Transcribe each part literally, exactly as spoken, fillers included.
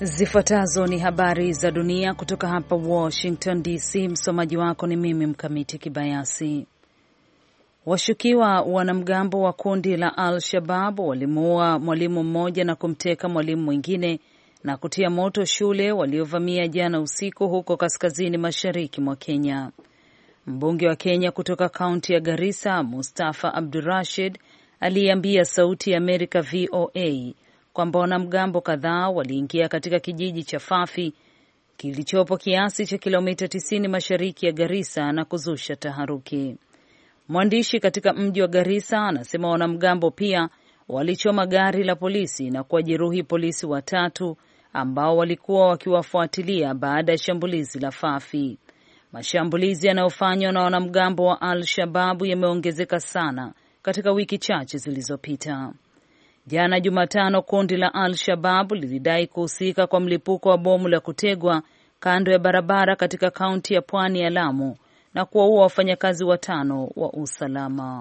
Zifuatazo ni habari za dunia kutoka hapa Washington D C. Msomaji wako ni mimi Mkamiti Kibayasi. Washukiwa wanamgambo wa kundi la Al-Shabaab walimuua mwalimu mmoja na kumteka mwalimu mwingine na kutia moto shule waliovamia jana usiku huko kaskazini mashariki mwa Kenya. Mbunge wa Kenya kutoka kaunti ya Garissa, Mustafa Abdurrashid, aliambia Sauti ya Amerika V O A kwamba wanamgambo kadhaa waliingia katika kijiji cha Fafi kilichopo kiasi cha kilomita tisini mashariki ya Garissa na kuzusha taharuki. Mwandishi katika mji wa Garissa anasema wanamgambo pia walichoma gari la polisi na kuwajeruhi polisi watatu ambao walikuwa wakiwafuatilia baada ya shambulizi la Fafi. Mashambulizi yanayofanywa na wanamgambo wa Al-Shabaab yameongezeka sana katika wiki chache zilizopita. Jana Jumatano, kundi la Al-Shabaab lilidai kuhusika kwa mlipuko wa bomu la kutegwa kando ya barabara katika kaunti ya Pwani ya Lamu na kuwaua wafanyakazi watano wa usalama.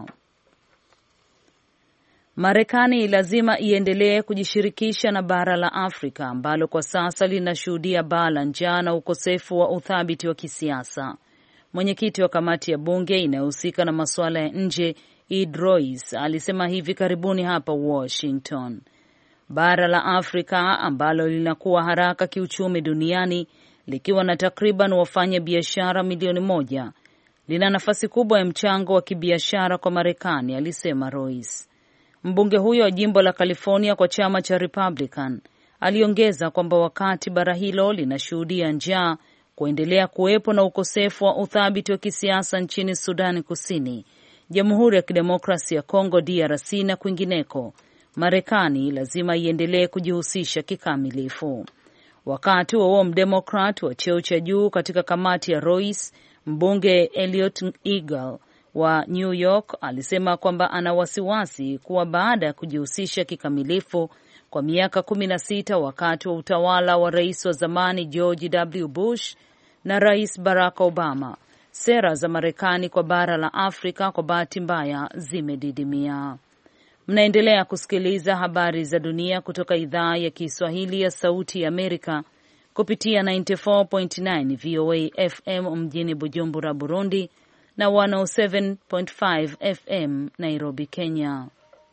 Marekani lazima iendelee kujishirikisha na bara la Afrika ambalo kwa sasa linashuhudia baa la njaa na ukosefu wa uthabiti wa kisiasa. Mwenyekiti wa kamati ya bunge inayohusika na masuala ya nje Ed Royce alisema hivi karibuni hapa Washington. Bara la Afrika ambalo linakuwa haraka kiuchumi duniani likiwa na takriban wafanya biashara milioni moja lina nafasi kubwa ya mchango wa kibiashara kwa Marekani, alisema Royce. Mbunge huyo wa jimbo la California kwa chama cha Republican aliongeza kwamba wakati bara hilo linashuhudia njaa, kuendelea kuwepo na ukosefu wa uthabiti wa kisiasa nchini Sudani Kusini, Jamhuri ya Kidemokrasia ya Kongo D R C na kwingineko, Marekani lazima iendelee kujihusisha kikamilifu. Wakati huo mdemokrat wa cheo cha juu katika kamati ya Royce, mbunge Elliot Eagle wa New York alisema kwamba ana wasiwasi kuwa baada ya kujihusisha kikamilifu kwa miaka kumi na sita wakati wa utawala wa rais wa zamani George W. Bush na Rais Barack Obama, sera za Marekani kwa bara la Afrika kwa bahati mbaya zimedidimia. Mnaendelea kusikiliza habari za dunia kutoka idhaa ya Kiswahili ya Sauti ya Amerika kupitia tisini na nne nukta tisa V O A F M mjini Bujumbura, Burundi na mia saba nukta tano F M Nairobi, Kenya.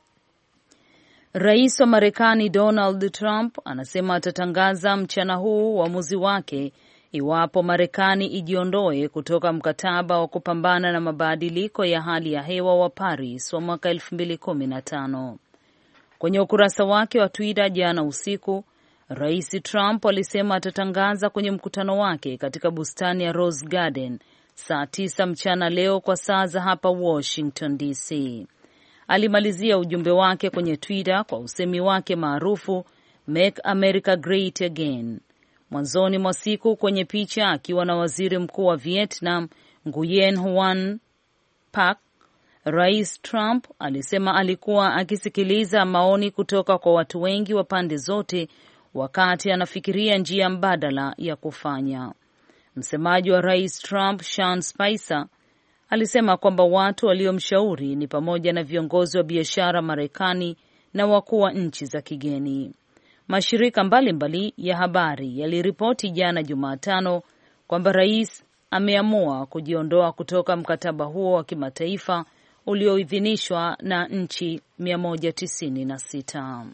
Rais wa Marekani Donald Trump anasema atatangaza mchana huu uamuzi wake iwapo Marekani ijiondoe kutoka mkataba wa kupambana na mabadiliko ya hali ya hewa wa Paris wa mwaka elfu mbili kumi na tano. Kwenye ukurasa wake wa Twitter jana usiku, Rais Trump alisema atatangaza kwenye mkutano wake katika bustani ya Rose Garden saa tisa mchana leo kwa saa za hapa Washington D C. Alimalizia ujumbe wake kwenye Twitter kwa usemi wake maarufu Make America Great Again. Mwanzoni mwa siku kwenye picha akiwa na waziri mkuu wa Vietnam Nguyen Huan Pak, Rais Trump alisema alikuwa akisikiliza maoni kutoka kwa watu wengi wa pande zote wakati anafikiria njia mbadala ya kufanya. Msemaji wa Rais Trump, Sean Spicer, alisema kwamba watu waliomshauri ni pamoja na viongozi wa biashara Marekani na wakuu wa nchi za kigeni. Mashirika mbalimbali mbali ya habari yaliripoti jana Jumatano kwamba rais ameamua kujiondoa kutoka mkataba huo wa kimataifa ulioidhinishwa na nchi mia moja tisini na sita.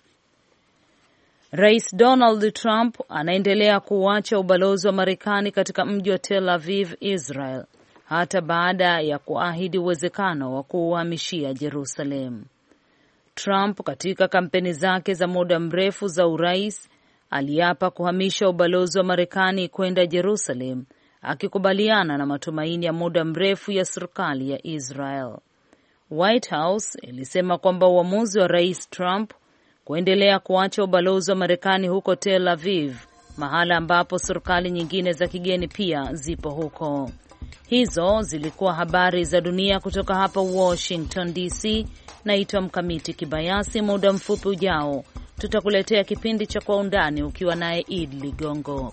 Rais Donald Trump anaendelea kuacha ubalozi wa Marekani katika mji wa Tel Aviv, Israel, hata baada ya kuahidi uwezekano wa kuuhamishia Jerusalem. Trump katika kampeni zake za muda mrefu za urais aliapa kuhamisha ubalozi wa Marekani kwenda Jerusalem, akikubaliana na matumaini ya muda mrefu ya serikali ya Israel. White House ilisema kwamba uamuzi wa Rais Trump kuendelea kuacha ubalozi wa Marekani huko Tel Aviv, mahala ambapo serikali nyingine za kigeni pia zipo huko. Hizo zilikuwa habari za dunia kutoka hapa Washington D C. Naitwa Mkamiti Kibayasi. Muda mfupi ujao tutakuletea kipindi cha Kwa Undani ukiwa naye Id Ligongo.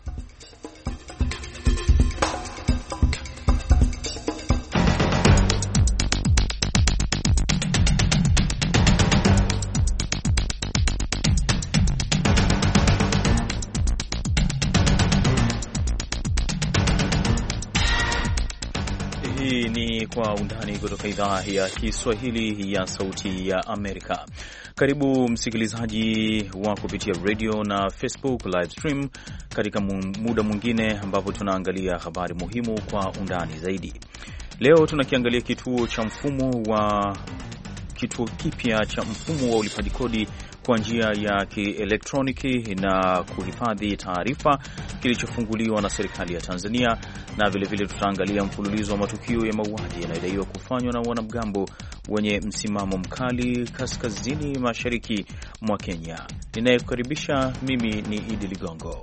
Hii ni Kwa Undani kutoka idhaa ya Kiswahili ya Sauti ya Amerika. Karibu msikilizaji wa kupitia radio na Facebook live stream katika muda mwingine ambapo tunaangalia habari muhimu kwa undani zaidi. Leo tunakiangalia kituo cha mfumo wa kituo kipya cha mfumo wa ulipaji kodi kwa njia ya kielektroniki na kuhifadhi taarifa kilichofunguliwa na serikali ya Tanzania, na vile vile tutaangalia mfululizo wa matukio ya mauaji yanayodaiwa kufanywa na wanamgambo wenye msimamo mkali kaskazini mashariki mwa Kenya. Ninayekukaribisha mimi ni Idi Ligongo.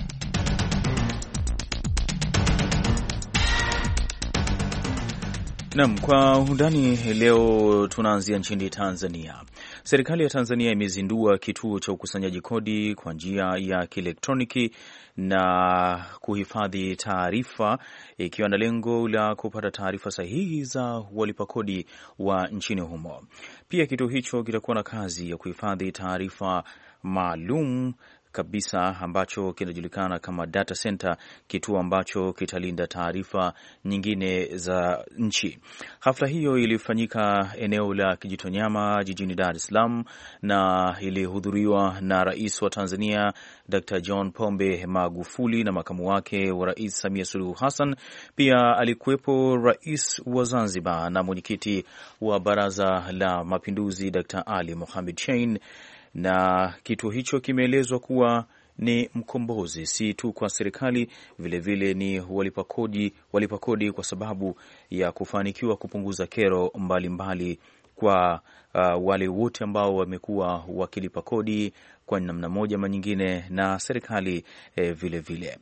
Naam, Kwa Undani leo tunaanzia nchini Tanzania. Serikali ya Tanzania imezindua kituo cha ukusanyaji kodi kwa njia ya kielektroniki na kuhifadhi taarifa, ikiwa na lengo la kupata taarifa sahihi za walipa kodi wa nchini humo. Pia kituo hicho kitakuwa na kazi ya kuhifadhi taarifa maalum kabisa ambacho kinajulikana kama data center, kituo ambacho kitalinda taarifa nyingine za nchi. Hafla hiyo ilifanyika eneo la Kijitonyama jijini Dar es Salaam na ilihudhuriwa na Rais wa Tanzania Doctor John Pombe Magufuli na makamu wake wa Rais Samia Suluhu Hassan. Pia alikuwepo Rais wa Zanzibar na mwenyekiti wa Baraza la Mapinduzi Doctor Ali Mohamed Shein. Na kituo hicho kimeelezwa kuwa ni mkombozi si tu kwa serikali, vile vile ni walipa kodi, walipa kodi kwa sababu ya kufanikiwa kupunguza kero mbalimbali mbali kwa uh, wale wote ambao wamekuwa wakilipa kodi kwa namna moja ama nyingine na serikali eh, vile vile.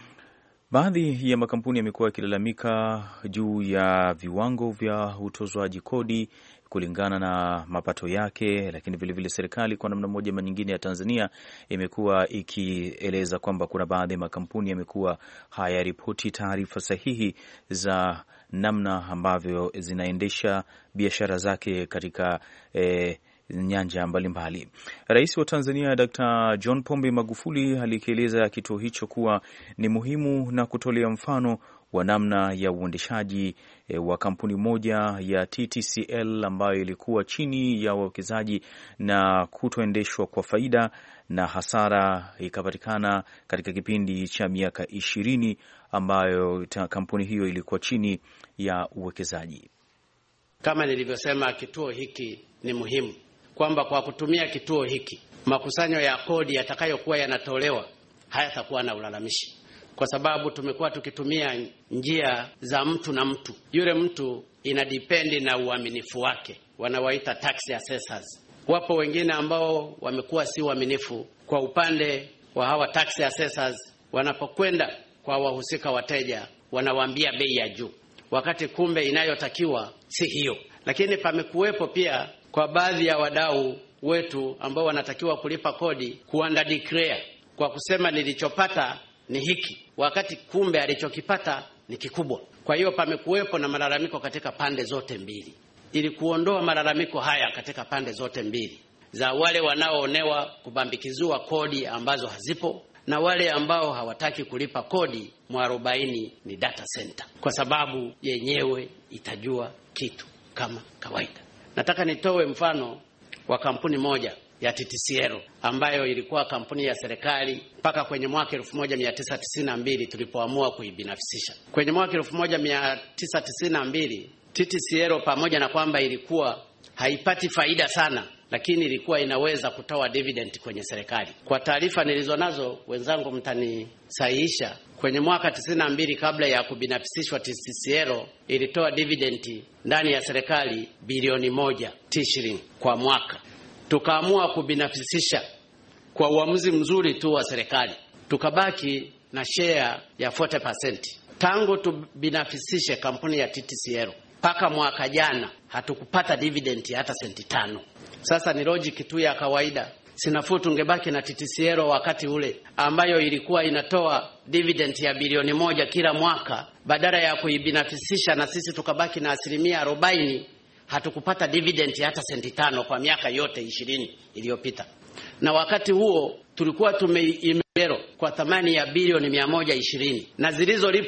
Baadhi ya makampuni yamekuwa yakilalamika juu ya viwango vya utozwaji kodi kulingana na mapato yake, lakini vile vile serikali kwa namna moja ama nyingine ya Tanzania imekuwa ikieleza kwamba kuna baadhi ya makampuni yamekuwa hayaripoti taarifa sahihi za namna ambavyo zinaendesha biashara zake katika eh, nyanja mbalimbali. Rais wa Tanzania Doctor John Pombe Magufuli alikieleza kituo hicho kuwa ni muhimu na kutolea mfano wa namna ya uendeshaji e, wa kampuni moja ya T T C L ambayo ilikuwa chini ya wawekezaji na kutoendeshwa kwa faida na hasara ikapatikana katika kipindi cha miaka ishirini ambayo kampuni hiyo ilikuwa chini ya uwekezaji. Kama nilivyosema, kituo hiki ni muhimu, kwamba kwa kutumia kituo hiki makusanyo ya kodi yatakayokuwa yanatolewa hayatakuwa na ulalamishi, kwa sababu tumekuwa tukitumia njia za mtu na mtu. Yule mtu inadependi na uaminifu wake, wanawaita tax assessors. Wapo wengine ambao wamekuwa si waaminifu kwa upande wa hawa tax assessors. Wanapokwenda kwa wahusika wateja, wanawaambia bei ya juu, wakati kumbe inayotakiwa si hiyo. Lakini pamekuwepo pia kwa baadhi ya wadau wetu ambao wanatakiwa kulipa kodi kuanda declare kwa kusema nilichopata ni hiki, wakati kumbe alichokipata ni kikubwa. Kwa hiyo pamekuwepo na malalamiko katika pande zote mbili. Ili kuondoa malalamiko haya katika pande zote mbili, za wale wanaoonewa kubambikizua kodi ambazo hazipo na wale ambao hawataki kulipa kodi, mwarobaini ni data center, kwa sababu yenyewe itajua kitu kama kawaida. Nataka nitoe mfano wa kampuni moja ya T T C L ambayo ilikuwa kampuni ya serikali mpaka kwenye mwaka elfu moja mia tisa tisini na mbili tulipoamua kuibinafsisha. Kwenye mwaka elfu moja mia tisa tisini na mbili T T C L pamoja na kwamba ilikuwa haipati faida sana, lakini ilikuwa inaweza kutoa dividend kwenye serikali. Kwa taarifa nilizonazo, wenzangu mtanisahihisha, kwenye mwaka tisini na mbili kabla ya kubinafsishwa T T C L ilitoa dividend ndani ya serikali bilioni moja tishirini kwa mwaka. Tukaamua kubinafsisha kwa uamuzi mzuri tu wa serikali, tukabaki na share ya arobaini percent. Tangu tubinafsishe kampuni ya T T C L mpaka mwaka jana hatukupata dividend hata senti tano. Sasa ni logic tu ya kawaida, sinafuu tungebaki na T T C L wakati ule ambayo ilikuwa inatoa dividend ya bilioni moja kila mwaka, badala ya kuibinafsisha na sisi tukabaki na asilimia arobaini, hatukupata dividend hata senti tano kwa miaka yote ishirini iliyopita. Na wakati huo tulikuwa tumeimero kwa thamani ya bilioni mia moja ishirini na zilizolipwa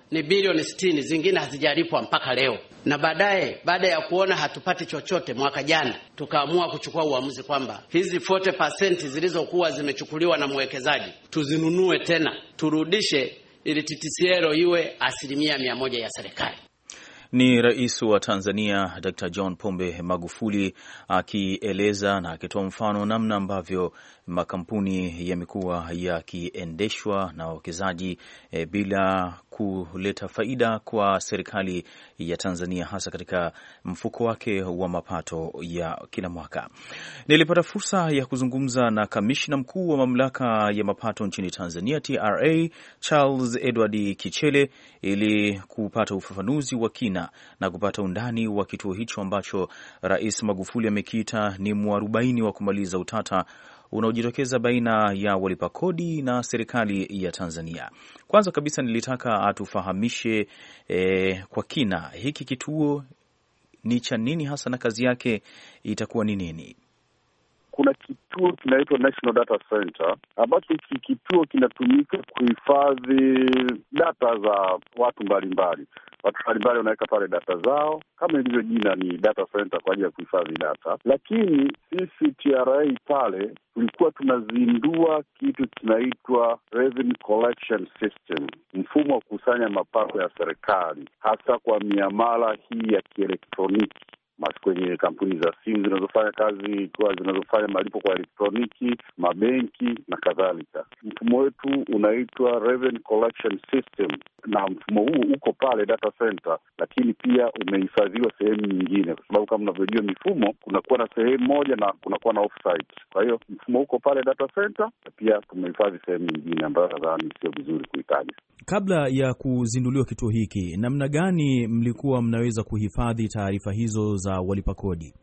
ni bilioni sitini, zingine hazijalipwa mpaka leo. Na baadaye baada ya kuona hatupati chochote mwaka jana, tukaamua kuchukua uamuzi kwamba hizi arobaini percent zilizokuwa zimechukuliwa na mwekezaji tuzinunue tena, turudishe ili T T C L iwe asilimia mia moja ya serikali. Ni Rais wa Tanzania Daktari John Pombe Magufuli akieleza na akitoa mfano namna ambavyo makampuni yamekuwa yakiendeshwa na wawekezaji e, bila kuleta faida kwa serikali ya Tanzania, hasa katika mfuko wake wa mapato ya kila mwaka. Nilipata fursa ya kuzungumza na kamishna mkuu wa mamlaka ya mapato nchini Tanzania T R A Charles Edward Kichele ili kupata ufafanuzi wa kina na kupata undani wa kituo hicho ambacho Rais Magufuli amekiita ni mwarobaini wa kumaliza utata unaojitokeza baina ya walipa kodi na serikali ya Tanzania. Kwanza kabisa nilitaka atufahamishe eh, kwa kina hiki kituo ni cha nini hasa na kazi yake itakuwa ni nini? Kuna kituo kinaitwa National Data Center ambacho hiki kituo kinatumika kuhifadhi data za watu mbalimbali. Watu mbalimbali wanaweka pale data zao, kama ilivyo jina ni data center kwa ajili ya kuhifadhi data. Lakini sisi T R A pale tulikuwa tunazindua kitu kinaitwa Revenue Collection System, mfumo wa kukusanya mapato ya serikali, hasa kwa miamala hii ya kielektroniki kwenye kampuni za simu zinazofanya kazi kwa zinazofanya malipo kwa elektroniki, mabenki na kadhalika. Mfumo wetu unaitwa Revenue Collection System, na mfumo huu uko pale data center, lakini pia umehifadhiwa sehemu nyingine, kwa sababu kama unavyojua mifumo kunakuwa na sehemu moja na kunakuwa na offsite. Kwa hiyo mfumo uko pale data center, na pia tumehifadhi sehemu nyingine ambayo nadhani sio vizuri kuitaja. Kabla ya kuzinduliwa kituo hiki, namna gani mlikuwa mnaweza kuhifadhi taarifa hizo za walipa kodi?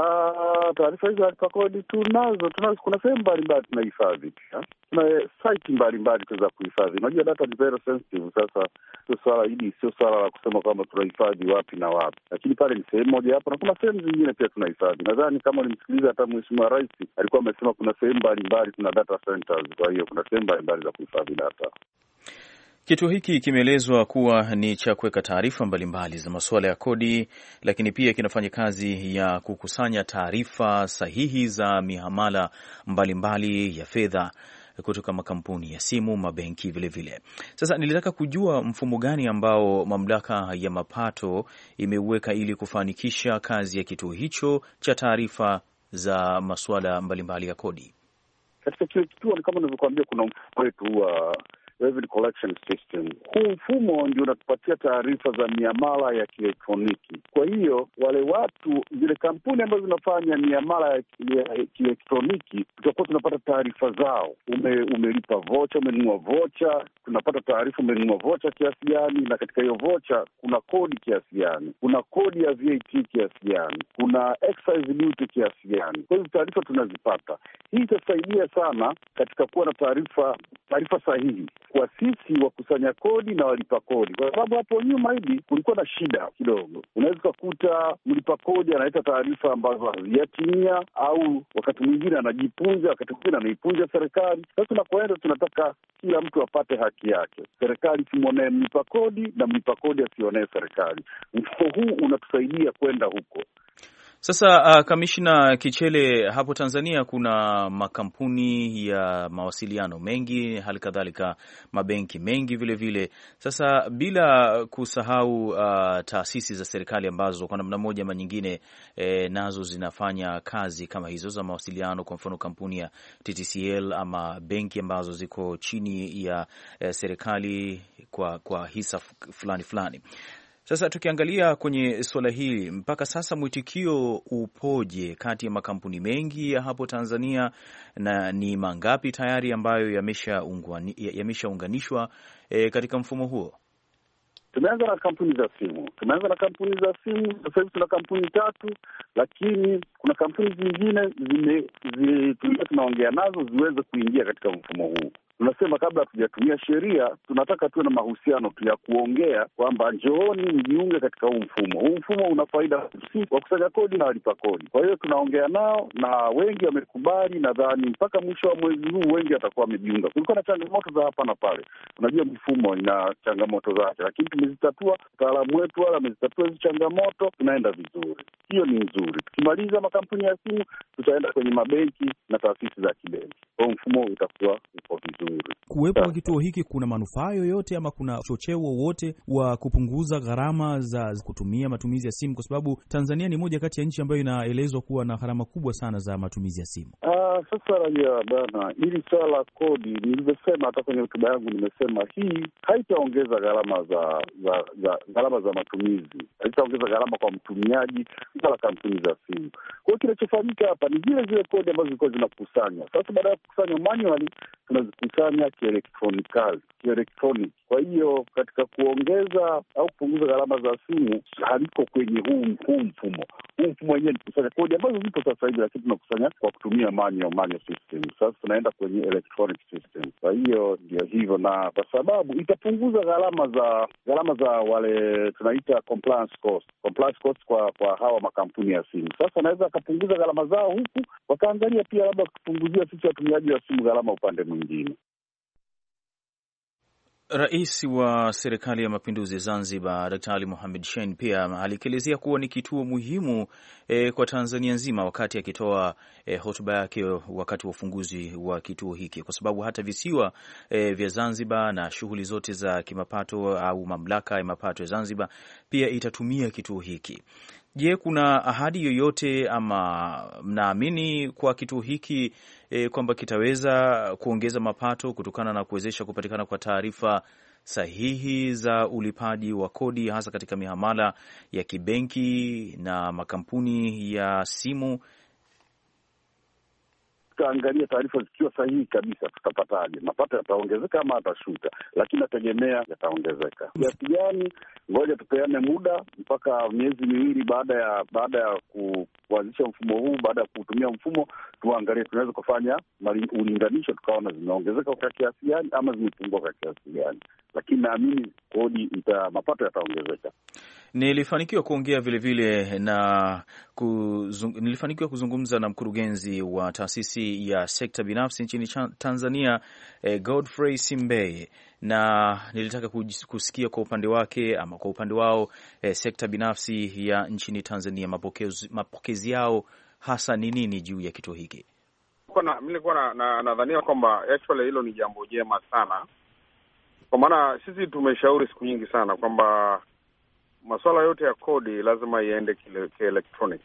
Ah, taarifa hizo za walipa kodi tunazo, tunazo kuna sehemu mbalimbali tunahifadhi pia. Tuna site mbalimbali za kuhifadhi. Unajua data ni very sensitive. Sasa sio swala hili, sio swala la kusema kwamba tunahifadhi wapi na wapi. Lakini pale ni sehemu moja hapo, na kuna sehemu zingine pia tunahifadhi. Nadhani kama ulimsikiliza hata Mheshimiwa Rais alikuwa amesema kuna sehemu mbalimbali tuna data centers. Kwa hiyo kuna sehemu mbalimbali za kuhifadhi data. Kituo hiki kimeelezwa kuwa ni cha kuweka taarifa mbalimbali za masuala ya kodi, lakini pia kinafanya kazi ya kukusanya taarifa sahihi za mihamala mbalimbali mbali ya fedha kutoka makampuni ya simu, mabenki vile vile. Sasa nilitaka kujua mfumo gani ambao mamlaka ya mapato imeuweka ili kufanikisha kazi ya kituo hicho cha taarifa za masuala mbalimbali ya kodi. Katika kile kituo ni kama nilivyokuambia, kuna mfumo wetu wa uh... Revenue Collection System. Huu mfumo ndio unatupatia taarifa za miamala ya kielektroniki. Kwa hiyo wale watu, zile kampuni ambazo zinafanya miamala ya kielektroniki, tutakuwa tunapata taarifa zao. Ume, umelipa vocha, umenunua vocha, tunapata taarifa umenunua vocha kiasi gani, na katika hiyo vocha kuna kodi kiasi gani, kuna kodi ya V A T kiasi gani, kuna excise duty kiasi gani. Kwa hiyo taarifa tunazipata. Hii itasaidia sana katika kuwa na taarifa taarifa sahihi kwa sisi wakusanya kodi na walipa kodi, kwa sababu hapo nyuma hivi kulikuwa na shida kidogo. Unaweza kukuta mlipa kodi analeta taarifa ambazo hazijatimia, au wakati mwingine anajipunja, wakati mwingine anaipunja serikali. Sasa tunapoenda tunataka kila mtu apate haki yake, serikali simwonee mlipa kodi na mlipa kodi asionee serikali. Mfumo huu unatusaidia kwenda huko. Sasa uh, Kamishna Kichele, hapo Tanzania kuna makampuni ya mawasiliano mengi, hali kadhalika mabenki mengi vile vile. Sasa bila kusahau uh, taasisi za serikali ambazo kwa namna moja ama nyingine eh, nazo zinafanya kazi kama hizo za mawasiliano, kwa mfano kampuni ya T T C L ama benki ambazo ziko chini ya eh, serikali kwa kwa hisa fulani fulani. Sasa tukiangalia kwenye suala hili, mpaka sasa mwitikio upoje kati ya makampuni mengi ya hapo Tanzania, na ni mangapi tayari ambayo yameshaunganishwa e, katika mfumo huo? Tumeanza na kampuni za simu. Tumeanza na kampuni za simu. Sasa hivi tuna kampuni tatu, lakini kuna kampuni zingine zime zi, tunaongea nazo ziweze kuingia katika mfumo huu. Tunasema kabla hatujatumia sheria, tunataka tuwe na mahusiano tu ya kuongea kwamba njooni mjiunge katika huu mfumo. Huu mfumo una faida si wakusanya kodi na walipa kodi. Kwa hiyo tunaongea nao na wengi wamekubali. Nadhani mpaka mwisho wa mwezi huu wengi watakuwa wamejiunga. Kulikuwa na changamoto za hapa na pale, unajua mifumo ina changamoto zake, lakini tumezitatua. Wataalamu wetu wala wamezitatua hizo changamoto, tunaenda vizuri. Hiyo ni nzuri. Tukimaliza makampuni ya simu, tutaenda kwenye mabenki na taasisi za kibenki. Kwa mfumo utakuwa uko vizuri. Kuwepo kwa kituo hiki kuna manufaa yoyote ama kuna chocheo wowote wa kupunguza gharama za kutumia matumizi ya simu, kwa sababu Tanzania ni moja kati ya nchi ambayo inaelezwa kuwa na gharama kubwa sana za matumizi ya simu? Ah, sasa raia bana, hili swala la kodi nilivyosema, hata kwenye hotuba yangu nimesema hii haitaongeza gharama za za za gharama za matumizi, haitaongeza gharama kwa mtumiaji wala kampuni za simu. Kwa hiyo kinachofanyika hapa ni zile zile kodi ambazo zilikuwa zinakusanywa. Sasa baada ya kukusanya manually, tunazikusanya kielektronikali, kielektroniki. Kwa hiyo katika kuongeza au kupunguza gharama za simu haliko kwenye huu huu mfumo. Huu mfumo wenyewe ni kusanya kodi ambazo zipo sasa hivi, lakini tunakusanya kwa kutumia manual manual system. Sasa tunaenda kwenye electronic system. Kwa hiyo ndio hivyo, na kwa sababu itapunguza gharama za gharama za wale tunaita compliance cost, compliance cost kwa kwa hawa makampuni ya simu. Sasa wanaweza akapunguza gharama zao huku, wakaangalia pia labda kutupunguzia sisi watumiaji wa simu gharama upande mwingine. Rais wa Serikali ya Mapinduzi Zanzibar, Daktari Mohamed Shein pia alikielezea kuwa ni kituo muhimu e, kwa Tanzania nzima wakati akitoa e, hotuba yake wakati wa ufunguzi wa kituo hiki, kwa sababu hata visiwa e, vya Zanzibar na shughuli zote za kimapato au mamlaka ya mapato ya Zanzibar pia itatumia kituo hiki. Je, kuna ahadi yoyote ama mnaamini kwa kituo hiki e, kwamba kitaweza kuongeza mapato kutokana na kuwezesha kupatikana kwa taarifa sahihi za ulipaji wa kodi, hasa katika mihamala ya kibenki na makampuni ya simu? Tutaangalia taarifa zikiwa sahihi kabisa, tutapataje? Mapato yataongezeka ama yatashuka? Lakini nategemea yataongezeka. Kiasi gani? Ngoja tupeane muda mpaka miezi miwili baada ya baada ya ku, kuanzisha mfumo huu, baada ya kutumia mfumo, tuangalie tunaweza kufanya ulinganisho, tukaona zimeongezeka kwa kiasi gani ama zimepungua kwa kiasi gani. Lakini naamini kodi ita mapato yataongezeka. Nilifanikiwa kuongea vile vile na kuzung, nilifanikiwa kuzungumza na mkurugenzi wa taasisi ya sekta binafsi nchini Tanzania, eh, Godfrey Simbeye, na nilitaka kusikia kwa upande wake ama kwa upande wao eh, sekta binafsi ya nchini Tanzania mapokezi, mapokezi yao hasa ni nini juu ya kituo hiki. Mimi nilikuwa nadhania kwamba actually hilo ni jambo jema sana, kwa maana sisi tumeshauri siku nyingi sana kwamba masuala yote ya kodi lazima iende kielektronic,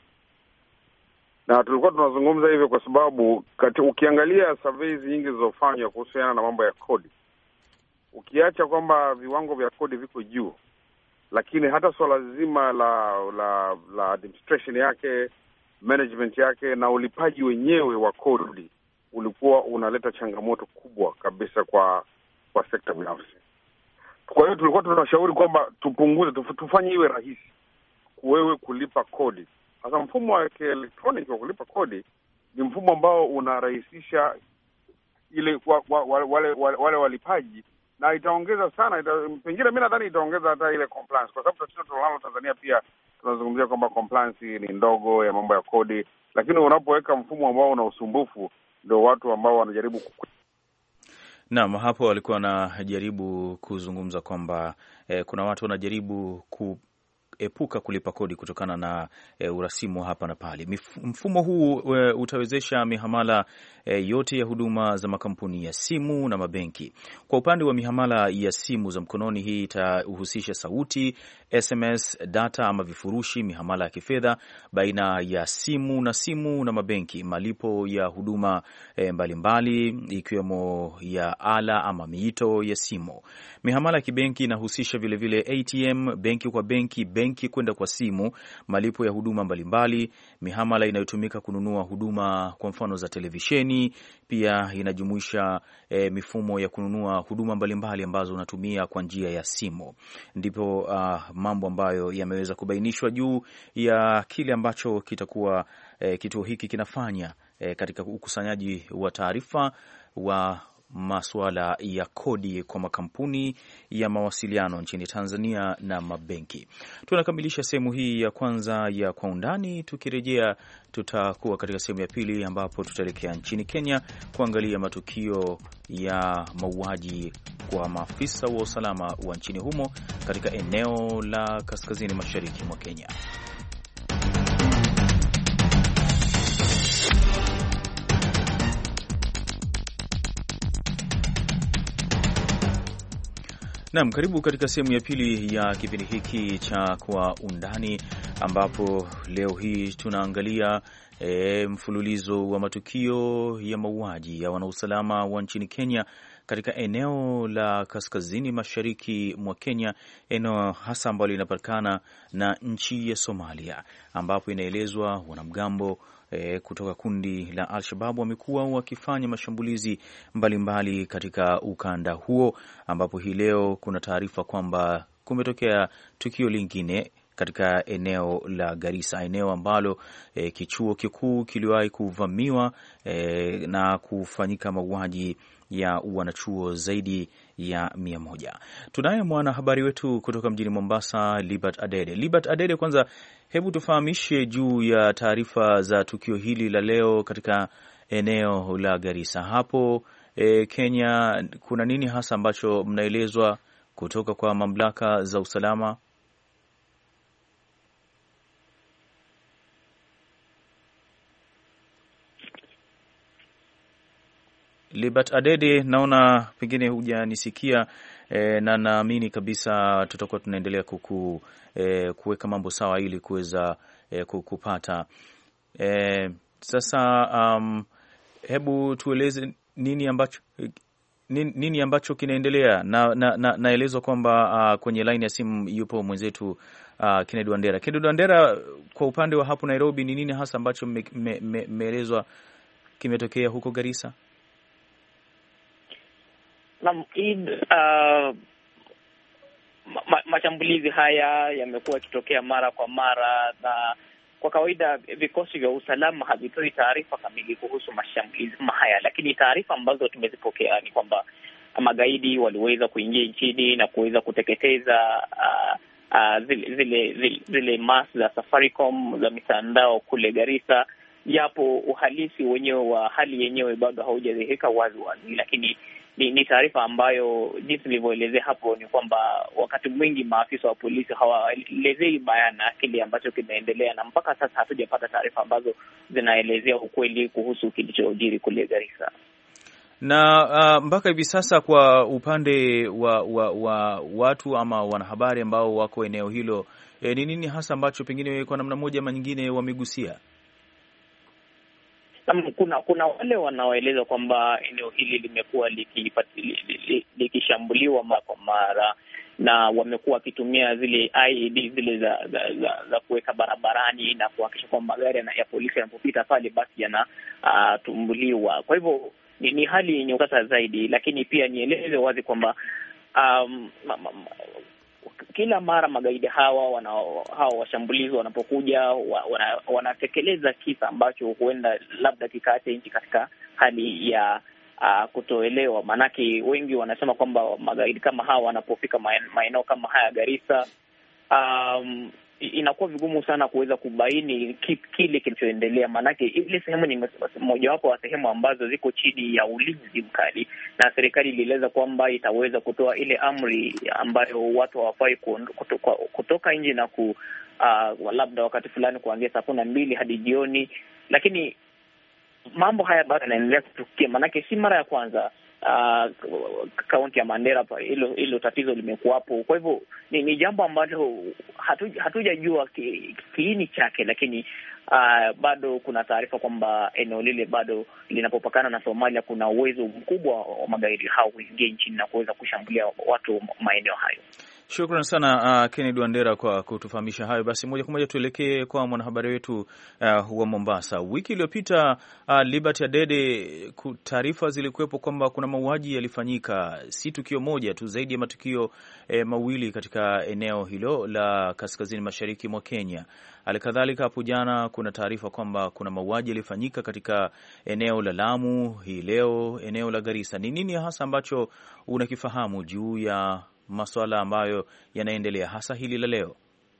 na tulikuwa tunazungumza hivyo kwa sababu kati, ukiangalia surveys nyingi zilizofanywa kuhusiana na mambo ya kodi, ukiacha kwamba viwango vya kodi viko juu, lakini hata swala zima la la la administration yake, management yake na ulipaji wenyewe wa kodi ulikuwa unaleta changamoto kubwa kabisa kwa kwa sekta binafsi. Kwa hiyo tulikuwa tunashauri kwamba tupunguze, tufanye iwe rahisi wewe kulipa kodi. Sasa mfumo wa kielektroniki wa kulipa kodi ni mfumo ambao unarahisisha ile wa, wa, wa, wale, wale, wale walipaji, na itaongeza sana ita, pengine mimi nadhani itaongeza hata ile compliance, kwa sababu tatizo tunalo Tanzania pia tunazungumzia kwamba compliance ni ndogo ya mambo ya kodi, lakini unapoweka mfumo ambao una usumbufu ndio watu ambao wanajaribu kuku... Naam, hapo walikuwa wanajaribu kuzungumza kwamba eh, kuna watu wanajaribu kuepuka kulipa kodi kutokana na eh, urasimu hapa na pale. Mfumo huu e, utawezesha mihamala e, yote ya huduma za makampuni ya simu na mabenki. Kwa upande wa mihamala ya simu za mkononi, hii itahusisha sauti, S M S, data ama vifurushi, mihamala ya kifedha baina ya simu na simu na mabenki, malipo ya huduma e, mbalimbali ikiwemo ya ala ama miito ya simu. Mihamala ya kibenki inahusisha vile vile A T M, benki kwa benki, benki kwenda kwa simu, malipo ya huduma mbalimbali, mihamala inayotumika kununua huduma kwa mfano za televisheni, pia inajumuisha e, mifumo ya kununua huduma mbalimbali ambazo unatumia kwa njia ya simu. Ndipo uh, mambo ambayo yameweza kubainishwa juu ya kile ambacho kitakuwa e, kituo hiki kinafanya e, katika ukusanyaji wa taarifa wa masuala ya kodi kwa makampuni ya mawasiliano nchini Tanzania na mabenki. Tunakamilisha sehemu hii ya kwanza ya Kwa Undani. Tukirejea tutakuwa katika sehemu ya pili ambapo tutaelekea nchini Kenya kuangalia matukio ya mauaji kwa maafisa wa usalama wa nchini humo katika eneo la kaskazini mashariki mwa Kenya. Naam, karibu katika sehemu ya pili ya kipindi hiki cha Kwa Undani, ambapo leo hii tunaangalia e, mfululizo wa matukio ya mauaji ya wanausalama wa nchini Kenya katika eneo la kaskazini mashariki mwa Kenya, eneo hasa ambalo linapatikana na nchi ya Somalia, ambapo inaelezwa wanamgambo E, kutoka kundi la Al-Shabaab wamekuwa wakifanya mashambulizi mbalimbali mbali katika ukanda huo, ambapo hii leo kuna taarifa kwamba kumetokea tukio lingine katika eneo la Garissa, eneo ambalo e, kichuo kikuu kiliwahi kuvamiwa e, na kufanyika mauaji ya wanachuo zaidi ya mia moja. Tunaye mwanahabari wetu kutoka mjini Mombasa, Libert Adede. Libert Adede, kwanza hebu tufahamishe juu ya taarifa za tukio hili la leo katika eneo la Garissa. Hapo e, Kenya, kuna nini hasa ambacho mnaelezwa kutoka kwa mamlaka za usalama? Libert Adede, naona pengine hujanisikia e, na naamini kabisa tutakuwa tunaendelea kuku e, kuweka mambo sawa ili kuweza e, kupata e, sasa um, hebu tueleze nini ambacho nini, nini ambacho kinaendelea na, na, na naelezwa kwamba uh, kwenye line ya simu yupo mwenzetu uh, Kennedy Wandera. Kennedy Wandera, kwa upande wa hapo Nairobi, ni nini hasa ambacho mmeelezwa me, me, kimetokea huko Garissa? Naam, uh, ma, mashambulizi haya yamekuwa yakitokea mara kwa mara, na kwa kawaida vikosi vya usalama havitoi taarifa kamili kuhusu mashambulizi haya, lakini taarifa ambazo tumezipokea ni kwamba magaidi waliweza kuingia nchini na kuweza kuteketeza uh, uh, zile zile zile, zile mas za Safaricom za mitandao kule Garissa, japo uhalisi wenyewe wa hali yenyewe bado haujadhihirika wazi wazi, lakini ni, ni taarifa ambayo jinsi nilivyoelezea hapo ni kwamba wakati mwingi maafisa wa polisi hawaelezei bayana kile ambacho kimeendelea, na mpaka sasa hatujapata taarifa ambazo zinaelezea ukweli kuhusu kilichojiri kule Garissa. Na uh, mpaka hivi sasa kwa upande wa, wa, wa watu ama wanahabari ambao wako eneo hilo, ni e, nini hasa ambacho pengine kwa namna moja ama nyingine wamegusia? Kuna kuna wale wanaoeleza kwamba eneo hili limekuwa likishambuliwa mara kwa mara, na wamekuwa wakitumia zile I E D zile za za, za, za kuweka barabarani na kuhakikisha kwamba magari ya polisi yanapopita pale basi yanatumbuliwa. Uh, kwa hivyo ni, ni hali yenye ukata zaidi, lakini pia nieleze wazi kwamba um, ma, ma, ma, kila mara magaidi hawa wana, hawa washambulizi wanapokuja wana, wanatekeleza kisa ambacho huenda labda kikaacha nchi katika hali ya uh, kutoelewa. Maanake wengi wanasema kwamba magaidi kama hawa wanapofika maeneo kama haya Garissa, um, inakuwa vigumu sana kuweza kubaini kile kilichoendelea, maanake ile sehemu ni mojawapo wa sehemu ambazo ziko chini ya ulinzi mkali, na serikali ilieleza kwamba itaweza kutoa ile amri ambayo watu hawafai kutoka, kutoka nje na ku uh, labda wakati fulani kuanzia saa kumi na mbili hadi jioni, lakini mambo haya bado yanaendelea kutukia, maanake si mara ya kwanza kaunti uh, ya Mandera hilo hilo tatizo limekuwapo. Kwa hivyo ni, ni jambo ambalo hatuja, hatujajua ki, kiini chake, lakini uh, bado kuna taarifa kwamba eneo lile bado linapopakana na Somalia kuna uwezo mkubwa wa magaidi hao kuingia nchini na kuweza kushambulia watu maeneo hayo. Shukran sana uh, Kennedy Wandera kwa kutufahamisha hayo. Basi moja kwa moja tuelekee kwa mwanahabari wetu uh, wa Mombasa. Wiki iliyopita uh, Liberty Adede, taarifa zilikuwepo kwamba kuna mauaji yalifanyika, si tukio moja tu, zaidi ya matukio eh, mawili katika eneo hilo la kaskazini mashariki mwa Kenya. Halikadhalika hapo jana kuna taarifa kwamba kuna mauaji yalifanyika katika eneo la Lamu, hii leo eneo la Garissa. Ni nini hasa ambacho unakifahamu juu ya masuala ambayo yanaendelea hasa hili la leo?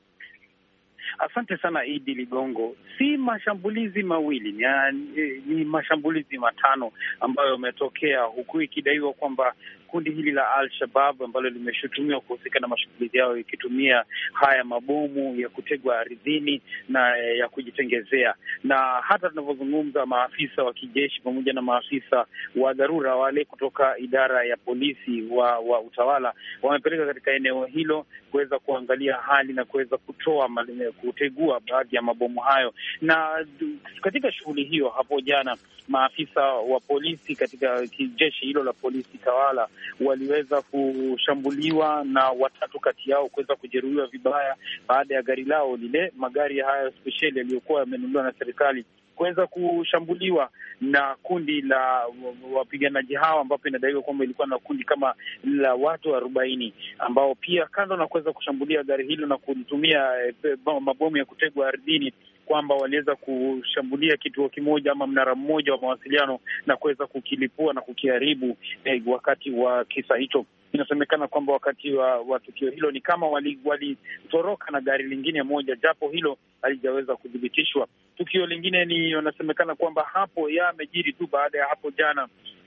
Asante sana Idi Ligongo. Si mashambulizi mawili, ni, ni mashambulizi matano ambayo yametokea, huku ikidaiwa kwamba kundi hili la Al-Shabaab ambalo limeshutumiwa kuhusika na mashambulizi yao ikitumia haya mabomu ya kutegwa ardhini na ya kujitengezea. Na hata tunavyozungumza, maafisa wa kijeshi pamoja na maafisa wa dharura wale kutoka idara ya polisi wa, wa utawala wamepeleka katika eneo hilo kuweza kuangalia hali na kuweza kutoa kutegua baadhi ya mabomu hayo. Na katika shughuli hiyo hapo jana, maafisa wa polisi katika kijeshi hilo la polisi tawala waliweza kushambuliwa na watatu kati yao kuweza kujeruhiwa vibaya baada ya gari lao lile, magari haya spesheli yaliyokuwa yamenunuliwa na serikali, kuweza kushambuliwa na kundi la wapiganaji hao, ambapo inadaiwa kwamba ilikuwa na kundi kama la watu arobaini ambao pia kando na kuweza kushambulia gari hilo na kutumia eh, mabomu ya kutegwa ardhini, kwamba waliweza kushambulia kituo kimoja ama mnara mmoja wa mawasiliano na kuweza kukilipua na kukiharibu eh, wakati wa kisa hicho. Inasemekana kwamba wakati wa, wa tukio hilo ni kama walitoroka wali na gari lingine moja, japo hilo halijaweza kuthibitishwa. Tukio lingine ni wanasemekana kwamba hapo yamejiri tu baada ya hapo jana.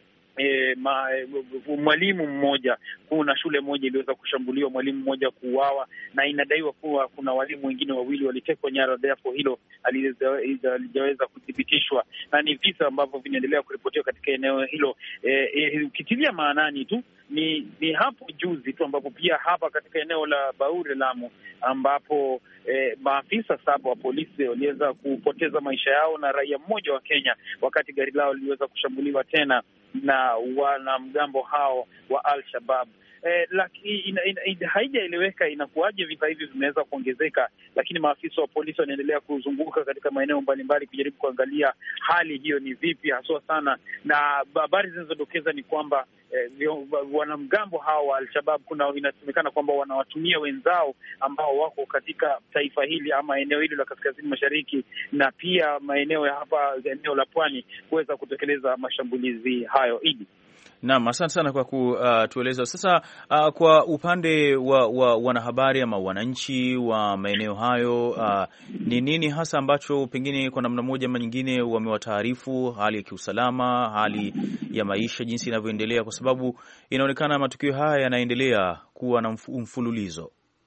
E, ma, e, mwalimu mmoja, kuna shule moja iliweza kushambuliwa, mwalimu mmoja kuuawa, na inadaiwa kuwa kuna walimu wengine wawili walitekwa nyara, japo hilo halijaweza kuthibitishwa, na ni visa ambavyo vinaendelea kuripotiwa katika eneo hilo. Ukitilia e, e, maanani tu ni ni hapo juzi tu ambapo pia hapa katika eneo la Baure Lamu, ambapo E, maafisa saba wa polisi waliweza kupoteza maisha yao na raia mmoja wa Kenya wakati gari lao liliweza kushambuliwa tena na wanamgambo hao wa Al-Shabaab. Eh, lakini haijaeleweka inakuwaje vita hivi vimeweza kuongezeka, lakini maafisa wa polisi wanaendelea kuzunguka katika maeneo mbalimbali kujaribu kuangalia hali hiyo ni vipi haswa sana, na habari zinazodokeza ni kwamba eh, wanamgambo hao wa Al-Shabaab kuna inasemekana kwamba wanawatumia wenzao ambao wako katika taifa hili ama eneo hili la kaskazini mashariki na pia maeneo ya hapa eneo la pwani kuweza kutekeleza mashambulizi hayo. Idi. Naam, asante sana kwa kutueleza. Sasa uh, kwa upande wa, wa wanahabari ama wananchi wa maeneo hayo, uh, ni nini hasa ambacho pengine kwa namna moja ama nyingine wamewataarifu hali ya kiusalama, hali ya maisha jinsi inavyoendelea, kwa sababu inaonekana matukio haya yanaendelea kuwa na mfululizo?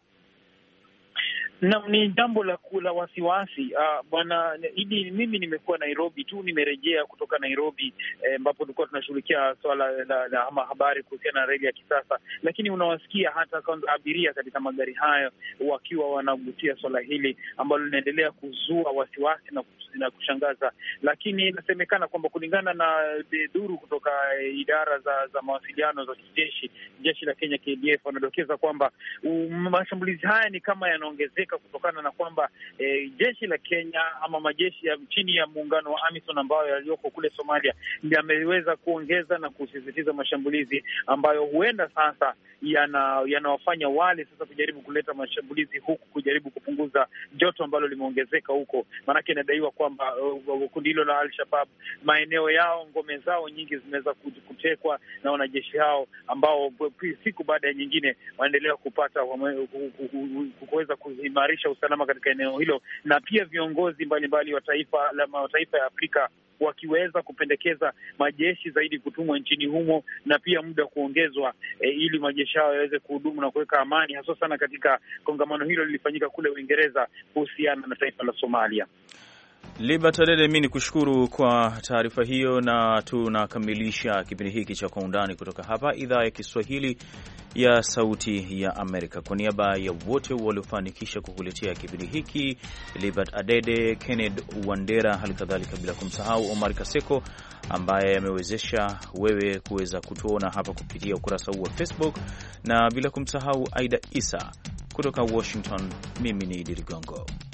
Na ni jambo la kula wasiwasi uh, bwana Idi. Mimi nimekuwa Nairobi tu, nimerejea kutoka Nairobi ambapo eh, tulikuwa tunashughulikia swala la, la ama habari kuhusiana na reli ya kisasa, lakini unawasikia hata kwanza abiria katika magari hayo wakiwa wanagusia swala hili ambalo linaendelea kuzua wasiwasi na, na kushangaza. Lakini inasemekana kwamba kulingana na duru kutoka eh, idara za za mawasiliano za kijeshi, jeshi la Kenya K D F, wanadokeza kwamba um, mashambulizi haya ni kama yanaongezeka kutokana na kwamba e, jeshi la Kenya ama majeshi ya chini ya muungano wa AMISON ambayo yaliyoko kule Somalia yameweza kuongeza na kusisitiza mashambulizi ambayo huenda sasa yana yanawafanya wale sasa kujaribu kuleta mashambulizi huku kujaribu kupunguza joto ambalo limeongezeka huko. Maanake inadaiwa kwamba uh, kundi hilo la Al-Shabaab maeneo yao, ngome zao nyingi zimeweza kutekwa na wanajeshi hao ambao siku baada ya nyingine waendelea kupata kuweza kuimarisha usalama katika eneo hilo, na pia viongozi mbalimbali wa taifa la mataifa ya Afrika wakiweza kupendekeza majeshi zaidi kutumwa nchini humo na pia muda kuongezwa e, ili majeshi hao yaweze kuhudumu na kuweka amani, hasa sana katika kongamano hilo lilifanyika kule Uingereza kuhusiana na taifa la Somalia. Liberty Adede, mimi nikushukuru kwa taarifa hiyo, na tunakamilisha kipindi hiki cha Kwa Undani kutoka hapa idhaa ya Kiswahili ya Sauti ya Amerika. Kwa niaba ya wote waliofanikisha kukuletea kipindi hiki, Libert Adede, Kenneth Wandera, halikadhalika bila kumsahau Omar Kaseko ambaye amewezesha wewe kuweza kutuona hapa kupitia ukurasa huu wa Facebook, na bila kumsahau Aida Isa kutoka Washington, mimi ni Idi Ligongo.